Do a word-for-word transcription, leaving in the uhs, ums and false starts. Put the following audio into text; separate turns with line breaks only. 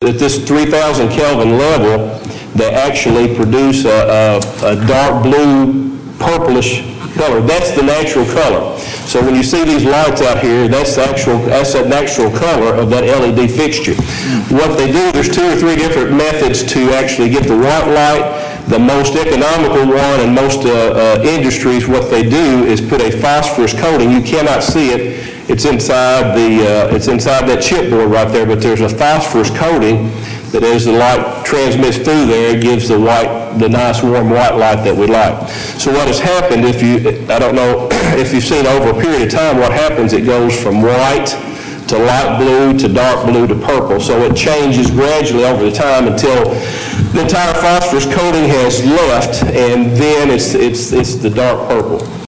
at this three thousand Kelvin level, they actually produce a, a, a dark blue, purplish color. That's the natural color. So when you see these lights out here, that's the actual, that's the natural color of that L E D fixture. What they do, there's two or three different methods to actually get the white light. The most economical one in most uh, uh, industries, what they do is put a phosphorus coating. You cannot see it. It's inside the uh, it's inside that chipboard right there, but there's a phosphorus coating that as the light transmits through there, it gives the white, the nice warm white light that we like. So what has happened, if you, I don't know if you've seen over a period of time, what happens, it goes from white to light blue to dark blue to purple. So it changes gradually over the time until the entire phosphorus coating has left, and then it's it's it's the dark purple.